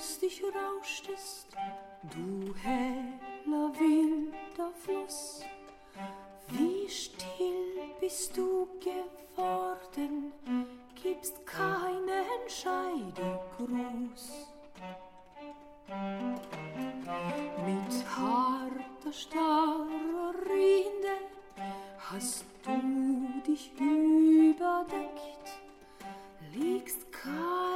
lustig rauschtest, du heller wilder Fluss. Wie still bist du geworden, gibst keinen Scheidegruß. Mit harter, starrer Rinde hast du dich überdeckt, liegst kein